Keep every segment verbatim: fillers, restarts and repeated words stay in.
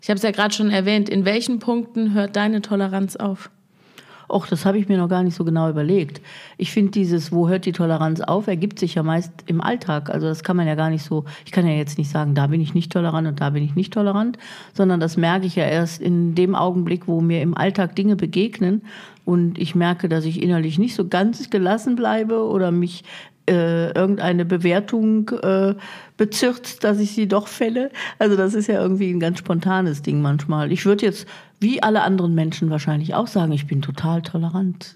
Ich habe es ja gerade schon erwähnt. In welchen Punkten hört deine Toleranz auf? Och, das habe ich mir noch gar nicht so genau überlegt. Ich finde dieses, wo hört die Toleranz auf, ergibt sich ja meist im Alltag. Also das kann man ja gar nicht so, ich kann ja jetzt nicht sagen, da bin ich nicht tolerant und da bin ich nicht tolerant, sondern das merke ich ja erst in dem Augenblick, wo mir im Alltag Dinge begegnen und ich merke, dass ich innerlich nicht so ganz gelassen bleibe oder mich äh, irgendeine Bewertung äh, bezirzt, dass ich sie doch fälle. Also das ist ja irgendwie ein ganz spontanes Ding manchmal. Ich würde jetzt wie alle anderen Menschen wahrscheinlich auch sagen, ich bin total tolerant.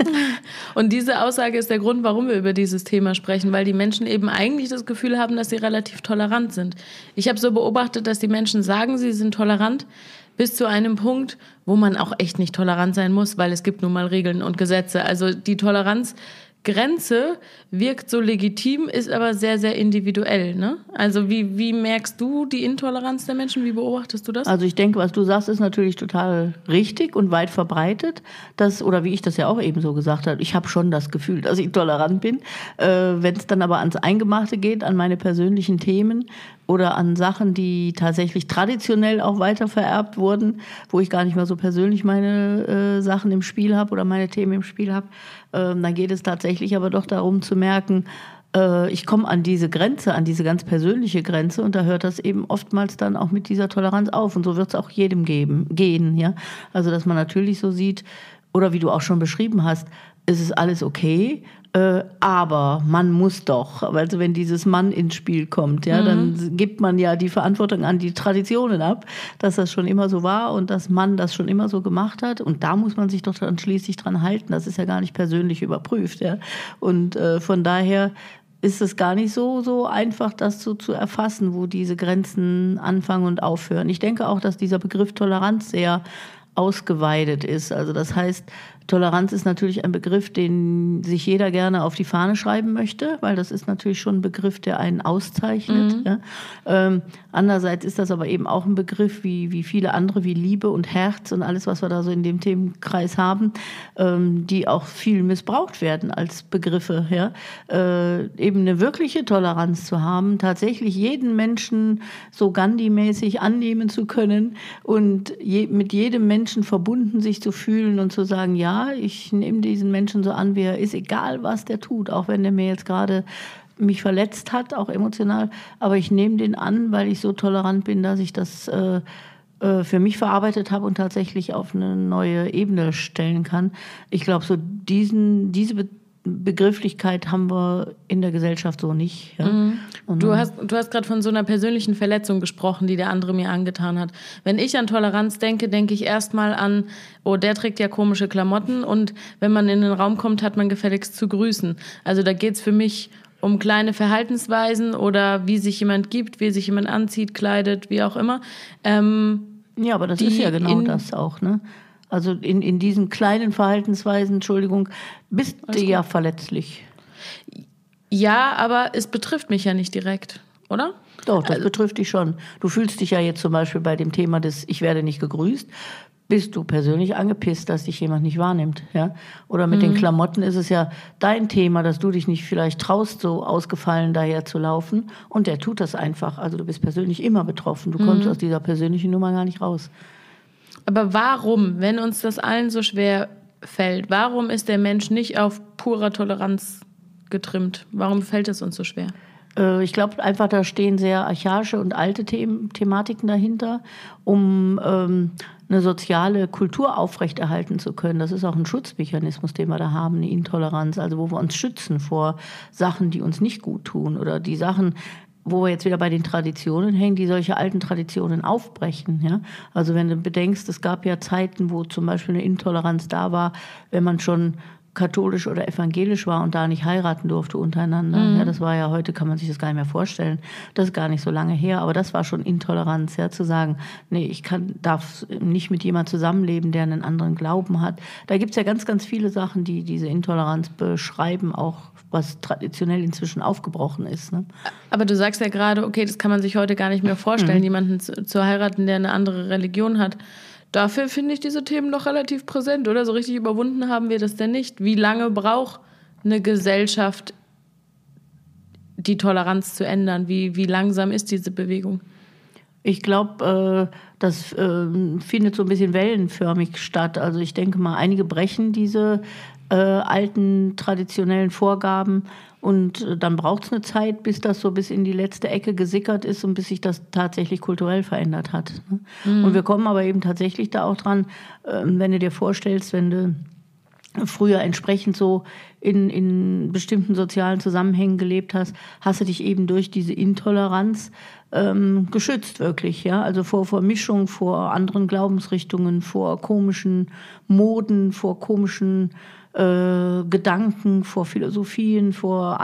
Und diese Aussage ist der Grund, warum wir über dieses Thema sprechen, weil die Menschen eben eigentlich das Gefühl haben, dass sie relativ tolerant sind. Ich habe so beobachtet, dass die Menschen sagen, sie sind tolerant, bis zu einem Punkt, wo man auch echt nicht tolerant sein muss, weil es gibt nun mal Regeln und Gesetze. Also die Toleranzgrenze wirkt so legitim, ist aber sehr, sehr individuell, ne? Also wie, wie merkst du die Intoleranz der Menschen? Wie beobachtest du das? Also ich denke, was du sagst, ist natürlich total richtig und weit verbreitet. Dass, oder wie ich das ja auch eben so gesagt habe, ich habe schon das Gefühl, dass ich tolerant bin. Äh, wenn es dann aber ans Eingemachte geht, an meine persönlichen Themen oder an Sachen, die tatsächlich traditionell auch weiter vererbt wurden, wo ich gar nicht mehr so persönlich meine äh, Sachen im Spiel habe oder meine Themen im Spiel habe, äh, dann geht es tatsächlich aber doch darum zu merken, äh, ich komme an diese Grenze, an diese ganz persönliche Grenze und da hört das eben oftmals dann auch mit dieser Toleranz auf und so wird es auch jedem geben, gehen. Ja? Also dass man natürlich so sieht, oder wie du auch schon beschrieben hast, es ist alles okay, äh, aber man muss doch. Also wenn dieses Mann ins Spiel kommt, ja, mhm. dann gibt man ja die Verantwortung an die Traditionen ab, dass das schon immer so war und dass man das schon immer so gemacht hat. Und da muss man sich doch dann schließlich dran halten. Das ist ja gar nicht persönlich überprüft. Ja. Und äh, von daher ist es gar nicht so, so einfach, das so zu erfassen, wo diese Grenzen anfangen und aufhören. Ich denke auch, dass dieser Begriff Toleranz sehr ausgeweitet ist. Also das heißt, Toleranz ist natürlich ein Begriff, den sich jeder gerne auf die Fahne schreiben möchte, weil das ist natürlich schon ein Begriff, der einen auszeichnet. Mhm. Ja. Ähm, andererseits ist das aber eben auch ein Begriff, wie, wie viele andere, wie Liebe und Herz und alles, was wir da so in dem Themenkreis haben, ähm, die auch viel missbraucht werden als Begriffe. Ja. Äh, eben eine wirkliche Toleranz zu haben, tatsächlich jeden Menschen so Gandhi-mäßig annehmen zu können und je, mit jedem Menschen verbunden sich zu fühlen und zu sagen, ja, ich nehme diesen Menschen so an, wie er ist, egal was der tut, auch wenn der mir jetzt gerade mich verletzt hat, auch emotional, aber ich nehme den an, weil ich so tolerant bin, dass ich das äh, äh, für mich verarbeitet habe und tatsächlich auf eine neue Ebene stellen kann. Ich glaube, so diesen, diese Be- Begrifflichkeit haben wir in der Gesellschaft so nicht. Ja? Mhm. Du hast, du hast gerade von so einer persönlichen Verletzung gesprochen, die der andere mir angetan hat. Wenn ich an Toleranz denke, denke ich erstmal an, oh, der trägt ja komische Klamotten und wenn man in den Raum kommt, hat man gefälligst zu grüßen. Also da geht's für mich um kleine Verhaltensweisen oder wie sich jemand gibt, wie sich jemand anzieht, kleidet, wie auch immer. Ähm, ja, aber das ist ja genau das auch, ne? Also in, in diesen kleinen Verhaltensweisen, Entschuldigung, bist du ja verletzlich. Ja, aber es betrifft mich ja nicht direkt, oder? Doch, das also, betrifft dich schon. Du fühlst dich ja jetzt zum Beispiel bei dem Thema des Ich werde nicht gegrüßt, bist du persönlich angepisst, dass dich jemand nicht wahrnimmt. Ja? Oder mit mhm. den Klamotten ist es ja dein Thema, dass du dich nicht vielleicht traust, so ausgefallen daher zu laufen. Und der tut das einfach. Also du bist persönlich immer betroffen. Du mhm. kommst aus dieser persönlichen Nummer gar nicht raus. Aber warum, wenn uns das allen so schwer fällt, warum ist der Mensch nicht auf purer Toleranz getrimmt? Warum fällt es uns so schwer? Äh, ich glaube einfach, da stehen sehr archaische und alte The- Thematiken dahinter, um ähm, eine soziale Kultur aufrechterhalten zu können. Das ist auch ein Schutzmechanismus, den wir da haben, eine Intoleranz, also wo wir uns schützen vor Sachen, die uns nicht gut tun oder die Sachen, wo wir jetzt wieder bei den Traditionen hängen, die solche alten Traditionen aufbrechen. Ja? Also wenn du bedenkst, es gab ja Zeiten, wo zum Beispiel eine Intoleranz da war, wenn man schon katholisch oder evangelisch war und da nicht heiraten durfte untereinander. Mhm. Ja, das war ja, heute kann man sich das gar nicht mehr vorstellen. Das ist gar nicht so lange her, aber das war schon Intoleranz, ja, zu sagen, nee, ich kann, darf nicht mit jemandem zusammenleben, der einen anderen Glauben hat. Da gibt's ja ganz, ganz viele Sachen, die diese Intoleranz beschreiben, auch was traditionell inzwischen aufgebrochen ist. Ne? Aber du sagst ja gerade, okay, das kann man sich heute gar nicht mehr vorstellen, mhm. jemanden zu, zu heiraten, der eine andere Religion hat. Dafür finde ich diese Themen noch relativ präsent, oder? So richtig überwunden haben wir das denn nicht. Wie lange braucht eine Gesellschaft, die Toleranz zu ändern? Wie, wie langsam ist diese Bewegung? Ich glaube, äh, das äh, findet so ein bisschen wellenförmig statt. Also ich denke mal, einige brechen diese äh, alten traditionellen Vorgaben und äh, dann braucht es eine Zeit, bis das so bis in die letzte Ecke gesickert ist und bis sich das tatsächlich kulturell verändert hat. Ne? Mhm. Und wir kommen aber eben tatsächlich da auch dran, äh, wenn du dir vorstellst, wenn du früher entsprechend so in, in bestimmten sozialen Zusammenhängen gelebt hast, hast du dich eben durch diese Intoleranz ähm, geschützt wirklich, ja, also vor, vor Mischung, vor anderen Glaubensrichtungen, vor komischen Moden, vor komischen äh, Gedanken, vor Philosophien, vor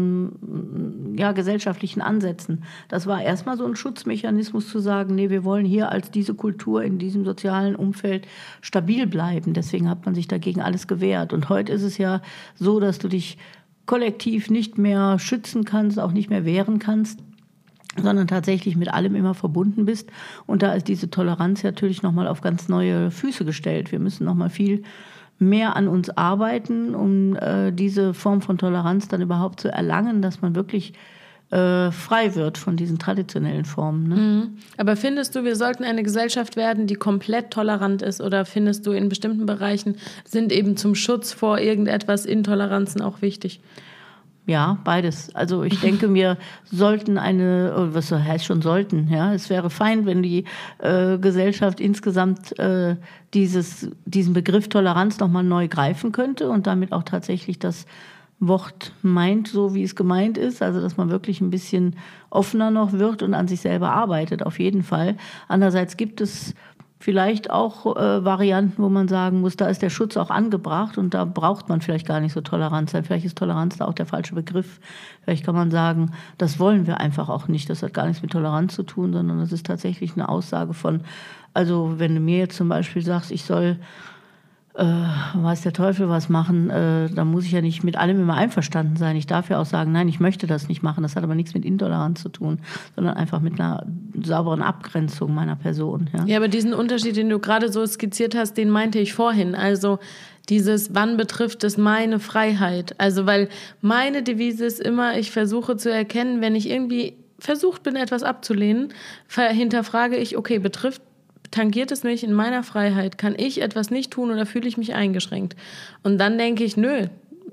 anderen ja, gesellschaftlichen Ansätzen. Das war erstmal so ein Schutzmechanismus zu sagen, nee, wir wollen hier als diese Kultur in diesem sozialen Umfeld stabil bleiben. Deswegen hat man sich dagegen alles gewehrt. Und heute ist es ja so, dass du dich kollektiv nicht mehr schützen kannst, auch nicht mehr wehren kannst, sondern tatsächlich mit allem immer verbunden bist. Und da ist diese Toleranz natürlich nochmal auf ganz neue Füße gestellt. Wir müssen nochmal viel mehr an uns arbeiten, um äh, diese Form von Toleranz dann überhaupt zu erlangen, dass man wirklich äh, frei wird von diesen traditionellen Formen. Ne? Mhm. Aber findest du, wir sollten eine Gesellschaft werden, die komplett tolerant ist? Oder findest du, in bestimmten Bereichen sind eben zum Schutz vor irgendetwas Intoleranzen auch wichtig? Ja, beides. Also ich denke, wir sollten eine, was heißt schon sollten, ja, es wäre fein, wenn die äh, Gesellschaft insgesamt äh, dieses, diesen Begriff Toleranz nochmal neu greifen könnte und damit auch tatsächlich das Wort meint, so wie es gemeint ist, also dass man wirklich ein bisschen offener noch wird und an sich selber arbeitet, auf jeden Fall. Andererseits gibt es vielleicht auch äh, Varianten, wo man sagen muss, da ist der Schutz auch angebracht und da braucht man vielleicht gar nicht so Toleranz sein. Vielleicht ist Toleranz da auch der falsche Begriff. Vielleicht kann man sagen, das wollen wir einfach auch nicht. Das hat gar nichts mit Toleranz zu tun, sondern das ist tatsächlich eine Aussage von, also wenn du mir jetzt zum Beispiel sagst, ich soll, äh, weiß der Teufel was machen, äh, dann muss ich ja nicht mit allem immer einverstanden sein. Ich darf ja auch sagen, nein, ich möchte das nicht machen. Das hat aber nichts mit Intoleranz zu tun, sondern einfach mit einer sauberen Abgrenzung meiner Person. Ja, ja, aber diesen Unterschied, den du gerade so skizziert hast, den meinte ich vorhin. Also dieses, wann betrifft es meine Freiheit? Also weil meine Devise ist immer, ich versuche zu erkennen, wenn ich irgendwie versucht bin, etwas abzulehnen, hinterfrage ich, okay, betrifft tangiert es mich in meiner Freiheit? Kann ich etwas nicht tun oder fühle ich mich eingeschränkt? Und dann denke ich, nö,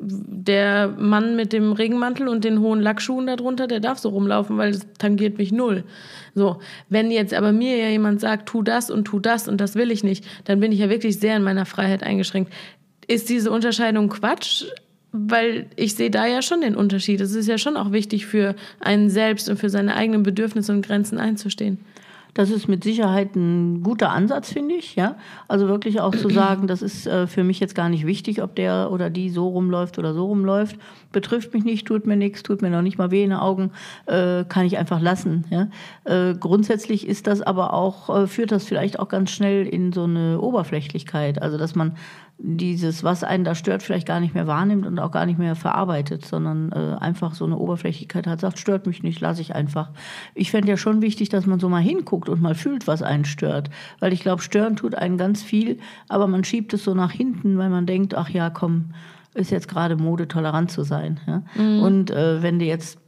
der Mann mit dem Regenmantel und den hohen Lackschuhen darunter, der darf so rumlaufen, weil es tangiert mich null. So, wenn jetzt aber mir ja jemand sagt, tu das und tu das und das will ich nicht, dann bin ich ja wirklich sehr in meiner Freiheit eingeschränkt. Ist diese Unterscheidung Quatsch? Weil ich sehe da ja schon den Unterschied. Es ist ja schon auch wichtig für einen selbst und für seine eigenen Bedürfnisse und Grenzen einzustehen. Das ist mit Sicherheit ein guter Ansatz, finde ich. Ja? Also wirklich auch zu sagen, das ist äh, für mich jetzt gar nicht wichtig, ob der oder die so rumläuft oder so rumläuft. Betrifft mich nicht, tut mir nichts, tut mir noch nicht mal weh in den Augen, äh, kann ich einfach lassen. Ja? Äh, grundsätzlich ist das aber auch, äh, führt das vielleicht auch ganz schnell in so eine Oberflächlichkeit. Also dass man dieses, was einen da stört, vielleicht gar nicht mehr wahrnimmt und auch gar nicht mehr verarbeitet, sondern äh, einfach so eine Oberflächlichkeit hat, sagt, stört mich nicht, lasse ich einfach. Ich fände ja schon wichtig, dass man so mal hinguckt und mal fühlt, was einen stört. Weil ich glaube, stören tut einen ganz viel, aber man schiebt es so nach hinten, weil man denkt, ach ja, komm, ist jetzt gerade Mode, tolerant zu sein. Ja? Mhm. Und äh, wenn du jetzt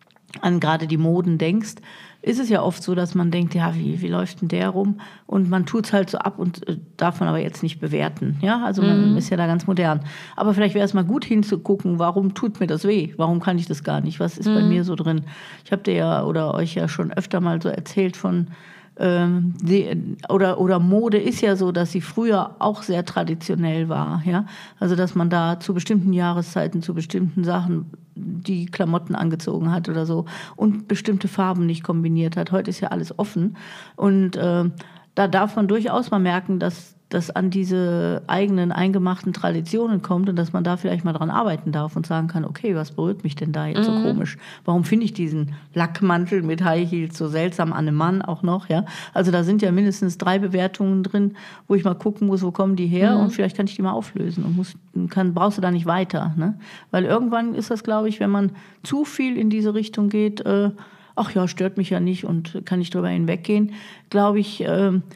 an gerade die Moden denkst, ist es ja oft so, dass man denkt, ja, wie, wie läuft denn der rum? Und man tut's halt so ab und äh, darf man aber jetzt nicht bewerten. Ja, also man mhm. ist ja da ganz modern. Aber vielleicht wäre es mal gut hinzugucken, warum tut mir das weh? Warum kann ich das gar nicht? Was ist mhm. bei mir so drin? Ich habe dir ja oder euch ja schon öfter mal so erzählt von ähm, die, oder oder Mode ist ja so, dass sie früher auch sehr traditionell war. Ja, also dass man da zu bestimmten Jahreszeiten zu bestimmten Sachen die Klamotten angezogen hat oder so und bestimmte Farben nicht kombiniert hat. Heute ist ja alles offen und äh, da darf man durchaus mal merken, dass das an diese eigenen eingemachten Traditionen kommt und dass man da vielleicht mal dran arbeiten darf und sagen kann, okay, was berührt mich denn da jetzt mhm. so komisch? Warum finde ich diesen Lackmantel mit High Heels so seltsam an einem Mann auch noch? Ja, also da sind ja mindestens drei Bewertungen drin, wo ich mal gucken muss, wo kommen die her mhm. und vielleicht kann ich die mal auflösen und muss, kann, brauchst du da nicht weiter. Ne? Weil irgendwann ist das, glaube ich, wenn man zu viel in diese Richtung geht, äh, ach ja, stört mich ja nicht und kann ich drüber hinweggehen, glaube ich, äh,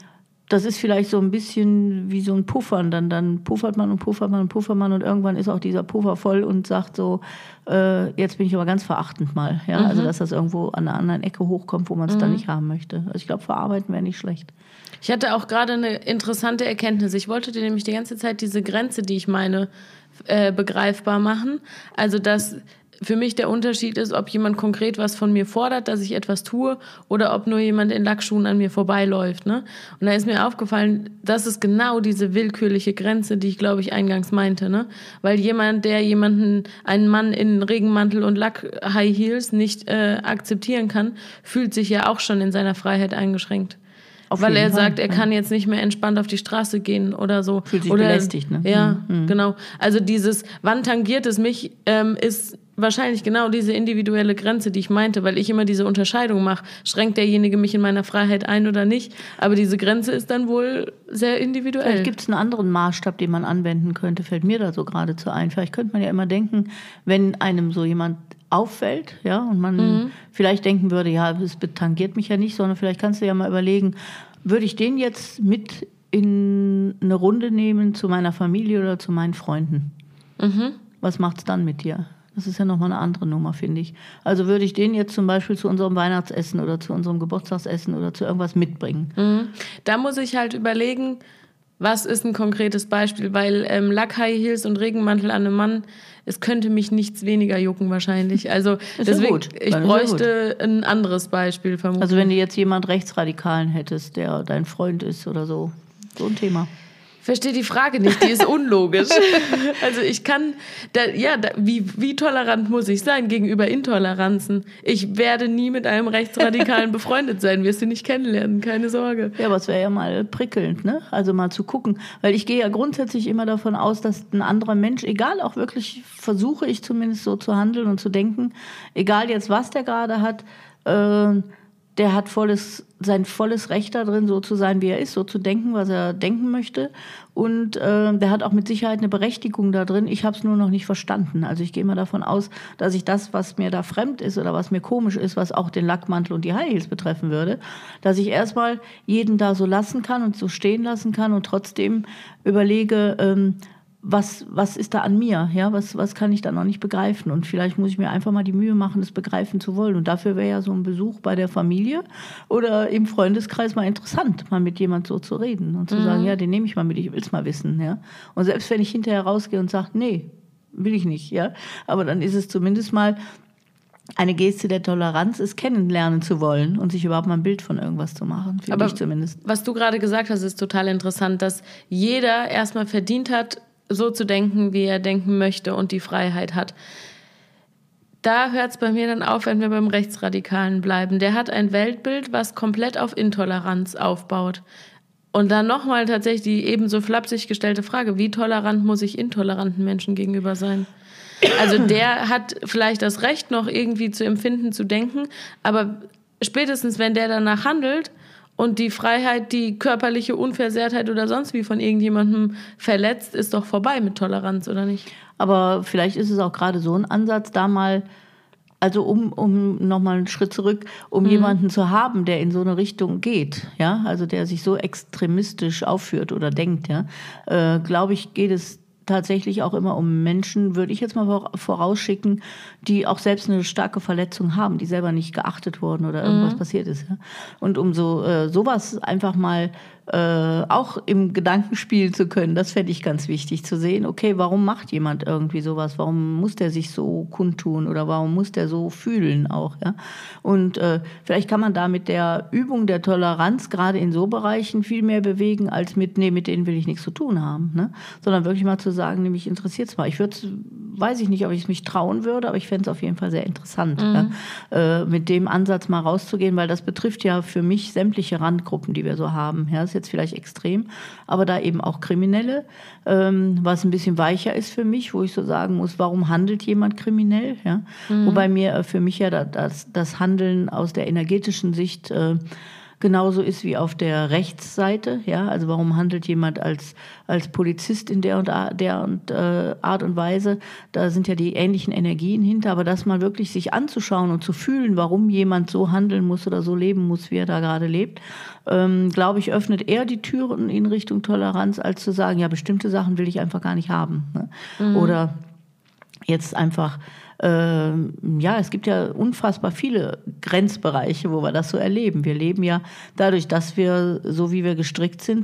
das ist vielleicht so ein bisschen wie so ein Puffern. Dann, dann puffert man und puffert man und puffert man und irgendwann ist auch dieser Puffer voll und sagt so, äh, jetzt bin ich aber ganz verachtend mal. Ja? Mhm. Also dass das irgendwo an einer anderen Ecke hochkommt, wo man es mhm. dann nicht haben möchte. Also ich glaube, verarbeiten wäre nicht schlecht. Ich hatte auch gerade eine interessante Erkenntnis. Ich wollte dir nämlich die ganze Zeit diese Grenze, die ich meine, äh, begreifbar machen. Also dass für mich der Unterschied ist, ob jemand konkret was von mir fordert, dass ich etwas tue, oder ob nur jemand in Lackschuhen an mir vorbeiläuft. Ne? Und da ist mir aufgefallen, das ist genau diese willkürliche Grenze, die ich, glaube ich, eingangs meinte. Ne? Weil jemand, der jemanden, einen Mann in Regenmantel und Lack-High Heels nicht äh, akzeptieren kann, fühlt sich ja auch schon in seiner Freiheit eingeschränkt. Auf Weil er Fall. sagt, er ja. kann jetzt nicht mehr entspannt auf die Straße gehen oder so. Fühlt sich oder, belästigt, ne? Ja, mhm. genau. Also dieses, wann tangiert es mich, ähm, ist wahrscheinlich genau diese individuelle Grenze, die ich meinte, weil ich immer diese Unterscheidung mache. Schränkt derjenige mich in meiner Freiheit ein oder nicht? Aber diese Grenze ist dann wohl sehr individuell. Vielleicht gibt es einen anderen Maßstab, den man anwenden könnte, fällt mir da so geradezu ein. Vielleicht könnte man ja immer denken, wenn einem so jemand auffällt, ja, und man mhm. vielleicht denken würde, ja, es tangiert mich ja nicht, sondern vielleicht kannst du ja mal überlegen, würde ich den jetzt mit in eine Runde nehmen zu meiner Familie oder zu meinen Freunden? Mhm. Was macht's dann mit dir? Das ist ja nochmal eine andere Nummer, finde ich. Also würde ich den jetzt zum Beispiel zu unserem Weihnachtsessen oder zu unserem Geburtstagsessen oder zu irgendwas mitbringen? Mhm. Da muss ich halt überlegen, was ist ein konkretes Beispiel, weil ähm, Lack, High Heels und Regenmantel an einem Mann, es könnte mich nichts weniger jucken wahrscheinlich. Also ist deswegen, ja gut. ich bräuchte ein anderes Beispiel vermutlich. Also wenn du jetzt jemand Rechtsradikalen hättest, der dein Freund ist oder so, so ein Thema. Verstehe die Frage nicht, die ist unlogisch. Also ich kann, da, ja, da, wie, wie tolerant muss ich sein gegenüber Intoleranzen? Ich werde nie mit einem Rechtsradikalen befreundet sein, wirst du nicht kennenlernen, keine Sorge. Ja, aber es wäre ja mal prickelnd, ne? Also mal zu gucken. Weil ich gehe ja grundsätzlich immer davon aus, dass ein anderer Mensch, egal auch wirklich, versuche ich zumindest so zu handeln und zu denken, egal jetzt was der gerade hat, äh, der hat volles, sein volles Recht da drin, so zu sein, wie er ist, so zu denken, was er denken möchte. Und äh, der hat auch mit Sicherheit eine Berechtigung da drin. Ich habe es nur noch nicht verstanden. Also ich gehe mal davon aus, dass ich das, was mir da fremd ist oder was mir komisch ist, was auch den Lackmantel und die High Heels betreffen würde, dass ich erstmal jeden da so lassen kann und so stehen lassen kann und trotzdem überlege, ähm, Was, was ist da an mir? Ja, was, was kann ich da noch nicht begreifen? Und vielleicht muss ich mir einfach mal die Mühe machen, das begreifen zu wollen. Und dafür wäre ja so ein Besuch bei der Familie oder im Freundeskreis mal interessant, mal mit jemand so zu reden und zu mhm. sagen, ja, den nehme ich mal mit, ich will es mal wissen. Ja? Und selbst wenn ich hinterher rausgehe und sage, nee, will ich nicht, ja, aber dann ist es zumindest mal eine Geste der Toleranz, es kennenlernen zu wollen und sich überhaupt mal ein Bild von irgendwas zu machen, finde ich zumindest. Was du gerade gesagt hast, ist total interessant, dass jeder erstmal verdient hat, so zu denken, wie er denken möchte und die Freiheit hat. Da hört es bei mir dann auf, wenn wir beim Rechtsradikalen bleiben. Der hat ein Weltbild, was komplett auf Intoleranz aufbaut. Und dann nochmal tatsächlich die ebenso flapsig gestellte Frage, wie tolerant muss ich intoleranten Menschen gegenüber sein? Also der hat vielleicht das Recht, noch irgendwie zu empfinden, zu denken, aber spätestens, wenn der danach handelt, und die Freiheit, die körperliche Unversehrtheit oder sonst wie von irgendjemandem verletzt, ist doch vorbei mit Toleranz, oder nicht? Aber vielleicht ist es auch gerade so ein Ansatz, da mal, also um, um nochmal einen Schritt zurück, um mhm. jemanden zu haben, der in so eine Richtung geht, ja, also der sich so extremistisch aufführt oder denkt, ja, äh, glaube ich, geht es tatsächlich auch immer um Menschen, würde ich jetzt mal vorausschicken, die auch selbst eine starke Verletzung haben, die selber nicht geachtet wurden oder irgendwas mhm. passiert ist. Ja? Und um so äh, sowas einfach mal äh, auch im Gedanken spielen zu können, das fände ich ganz wichtig zu sehen. Okay, warum macht jemand irgendwie sowas? Warum muss der sich so kundtun oder warum muss der so fühlen auch? Ja? Und äh, vielleicht kann man da mit der Übung der Toleranz gerade in so Bereichen viel mehr bewegen, als mit, nee, mit denen will ich nichts zu tun haben. Ne? Sondern wirklich mal zu sagen, nämlich interessiert es mal. Ich würde weiß ich nicht, ob ich es mich trauen würde, aber ich fände es auf jeden Fall sehr interessant, mhm. ja? äh, mit dem Ansatz mal rauszugehen, weil das betrifft ja für mich sämtliche Randgruppen, die wir so haben. Ja? Das ist jetzt vielleicht extrem, aber da eben auch Kriminelle, ähm, was ein bisschen weicher ist für mich, wo ich so sagen muss, warum handelt jemand kriminell? Ja? Mhm. Wobei mir äh, für mich ja das, das Handeln aus der energetischen Sicht äh, genauso ist wie auf der Rechtsseite. Ja? Also warum handelt jemand als, als Polizist in der und, der und äh, Art und Weise? Da sind ja die ähnlichen Energien hinter, aber das mal wirklich sich anzuschauen und zu fühlen, warum jemand so handeln muss oder so leben muss, wie er da gerade lebt, ähm, glaube ich, öffnet eher die Türen in Richtung Toleranz, als zu sagen, ja, bestimmte Sachen will ich einfach gar nicht haben. Ne? Mhm. Oder jetzt einfach, äh, ja, es gibt ja unfassbar viele Grenzbereiche, wo wir das so erleben. Wir leben ja dadurch, dass wir, so wie wir gestrickt sind,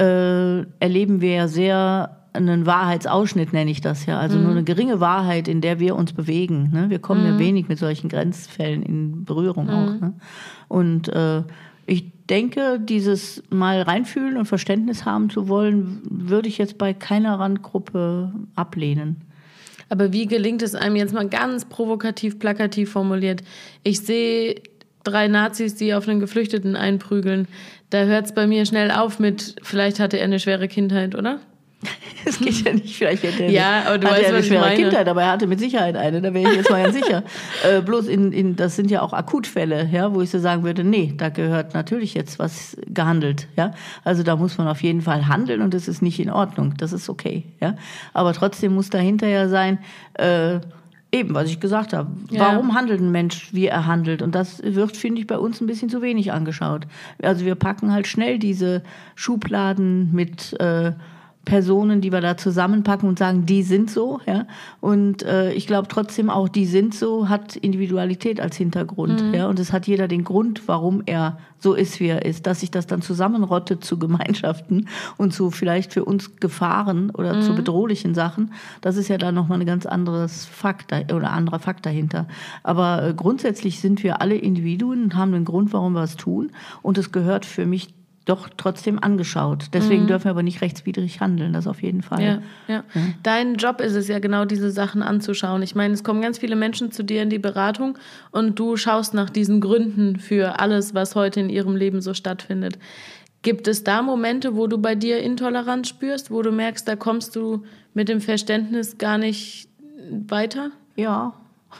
äh, erleben wir ja sehr einen Wahrheitsausschnitt, nenne ich das ja. Also mhm. nur eine geringe Wahrheit, in der wir uns bewegen. Ne? Wir kommen mhm. ja wenig mit solchen Grenzfällen in Berührung mhm. auch. Ne? Und äh, ich denke, dieses mal reinfühlen und Verständnis haben zu wollen, würde ich jetzt bei keiner Randgruppe ablehnen. Aber wie gelingt es einem jetzt mal ganz provokativ, plakativ formuliert? Ich sehe drei Nazis, die auf einen Geflüchteten einprügeln. Da hört es bei mir schnell auf mit, vielleicht hatte er eine schwere Kindheit, oder? Es geht ja nicht, vielleicht hätte er, ja, aber du hatte weißt, er eine was schwere ich meine. Kindheit, aber er hatte mit Sicherheit eine, da wäre ich jetzt mal ganz sicher. Äh, bloß in, in, das sind ja auch Akutfälle, ja, wo ich so sagen würde, nee, da gehört natürlich jetzt was gehandelt. Ja? Also da muss man auf jeden Fall handeln und das ist nicht in Ordnung, das ist okay. Ja? Aber trotzdem muss dahinter ja sein, äh, eben, was ich gesagt habe. Ja. Warum handelt ein Mensch, wie er handelt? Und das wird, finde ich, bei uns ein bisschen zu wenig angeschaut. Also wir packen halt schnell diese Schubladen mit äh, Personen, die wir da zusammenpacken und sagen, die sind so. Ja? Und äh, ich glaube trotzdem auch, die sind so, hat Individualität als Hintergrund. Mhm. Ja? Und es hat jeder den Grund, warum er so ist, wie er ist. Dass sich das dann zusammenrottet zu Gemeinschaften und zu vielleicht für uns Gefahren oder mhm. zu bedrohlichen Sachen, das ist ja dann nochmal ein ganz anderes Fakt oder anderer Fakt dahinter. Aber äh, grundsätzlich sind wir alle Individuen und haben einen Grund, warum wir es tun. Und es gehört für mich doch trotzdem angeschaut. Deswegen mhm. dürfen wir aber nicht rechtswidrig handeln, das auf jeden Fall. Ja, ja. Ja. Dein Job ist es ja genau, diese Sachen anzuschauen. Ich meine, es kommen ganz viele Menschen zu dir in die Beratung und du schaust nach diesen Gründen für alles, was heute in ihrem Leben so stattfindet. Gibt es da Momente, wo du bei dir Intoleranz spürst, wo du merkst, da kommst du mit dem Verständnis gar nicht weiter? Ja,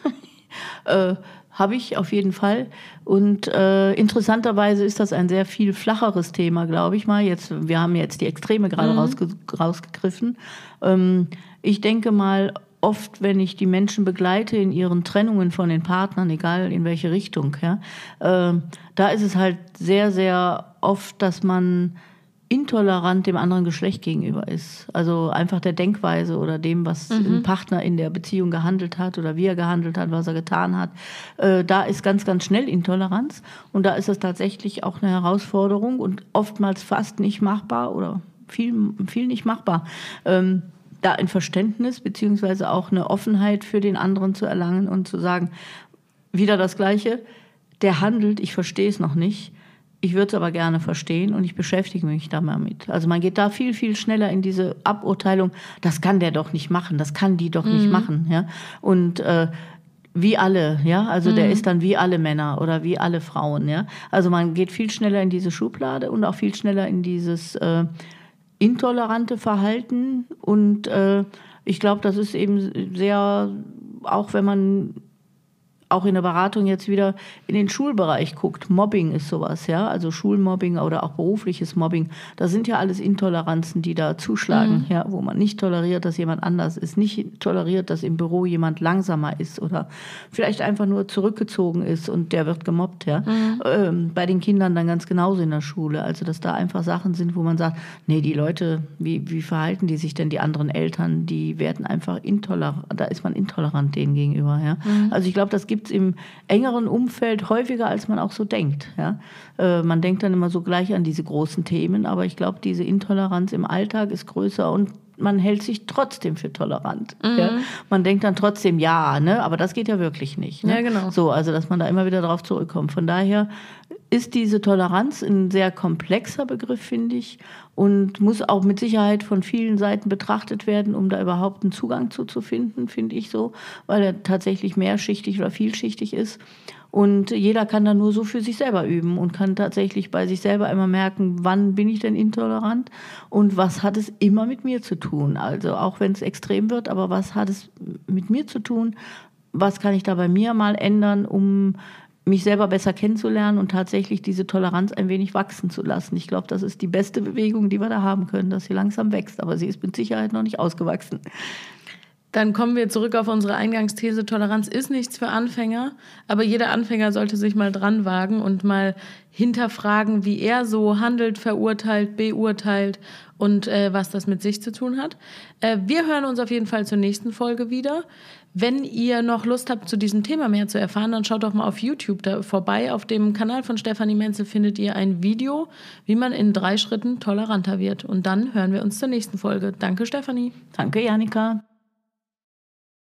äh, habe ich auf jeden Fall. Und äh, interessanterweise ist das ein sehr viel flacheres Thema, glaube ich mal. Jetzt, wir haben jetzt die Extreme gerade mhm. rausge- rausgegriffen. Ähm, ich denke mal, oft, wenn ich die Menschen begleite in ihren Trennungen von den Partnern, egal in welche Richtung, ja, äh, da ist es halt sehr, sehr oft, dass man intolerant dem anderen Geschlecht gegenüber ist. Also einfach der Denkweise oder dem, was mhm. ein Partner in der Beziehung gehandelt hat oder wie er gehandelt hat, was er getan hat. Äh, da ist ganz, ganz schnell Intoleranz und da ist es tatsächlich auch eine Herausforderung und oftmals fast nicht machbar oder viel, viel nicht machbar, ähm, da ein Verständnis beziehungsweise auch eine Offenheit für den anderen zu erlangen und zu sagen, wieder das Gleiche, der handelt, ich verstehe es noch nicht, ich würde es aber gerne verstehen und ich beschäftige mich da mal mit. Also man geht da viel, viel schneller in diese Aburteilung, das kann der doch nicht machen, das kann die doch mhm. nicht machen. Ja? Und äh, wie alle, ja, also mhm. der ist dann wie alle Männer oder wie alle Frauen. Ja? Also man geht viel schneller in diese Schublade und auch viel schneller in dieses äh, intolerante Verhalten. Und äh, ich glaube, das ist eben sehr, auch wenn man auch in der Beratung jetzt wieder in den Schulbereich guckt. Mobbing ist sowas, ja, also Schulmobbing oder auch berufliches Mobbing. Das sind ja alles Intoleranzen, die da zuschlagen, mhm. ja, wo man nicht toleriert, dass jemand anders ist, nicht toleriert, dass im Büro jemand langsamer ist oder vielleicht einfach nur zurückgezogen ist und der wird gemobbt, ja. Mhm. Ähm, bei den Kindern dann ganz genauso in der Schule. Also, dass da einfach Sachen sind, wo man sagt, nee, die Leute, wie, wie verhalten die sich denn, die anderen Eltern, die werden einfach intolerant, da ist man intolerant denen gegenüber, ja. Mhm. Also, ich glaube, das gibt im engeren Umfeld häufiger, als man auch so denkt. Ja? Äh, man denkt dann immer so gleich an diese großen Themen, aber ich glaube, diese Intoleranz im Alltag ist größer und man hält sich trotzdem für tolerant. Mhm. Ja? Man denkt dann trotzdem, ja, ne? Aber das geht ja wirklich nicht. Ne? Ja, genau. So, also, dass man da immer wieder drauf zurückkommt. Von daher ist diese Toleranz ein sehr komplexer Begriff, finde ich, und muss auch mit Sicherheit von vielen Seiten betrachtet werden, um da überhaupt einen Zugang zu, zu finden, finde ich so, weil er tatsächlich mehrschichtig oder vielschichtig ist. Und jeder kann da nur so für sich selber üben und kann tatsächlich bei sich selber immer merken, wann bin ich denn intolerant und was hat es immer mit mir zu tun. Also auch wenn es extrem wird, aber was hat es mit mir zu tun? Was kann ich da bei mir mal ändern, um mich selber besser kennenzulernen und tatsächlich diese Toleranz ein wenig wachsen zu lassen. Ich glaube, das ist die beste Bewegung, die wir da haben können, dass sie langsam wächst. Aber sie ist mit Sicherheit noch nicht ausgewachsen. Dann kommen wir zurück auf unsere Eingangsthese. Toleranz ist nichts für Anfänger, aber jeder Anfänger sollte sich mal dran wagen und mal hinterfragen, wie er so handelt, verurteilt, beurteilt und äh, was das mit sich zu tun hat. Äh, wir hören uns auf jeden Fall zur nächsten Folge wieder. Wenn ihr noch Lust habt, zu diesem Thema mehr zu erfahren, dann schaut doch mal auf YouTube da vorbei. Auf dem Kanal von Stefanie Menzel findet ihr ein Video, wie man in drei Schritten toleranter wird. Und dann hören wir uns zur nächsten Folge. Danke, Stefanie. Danke, Janika.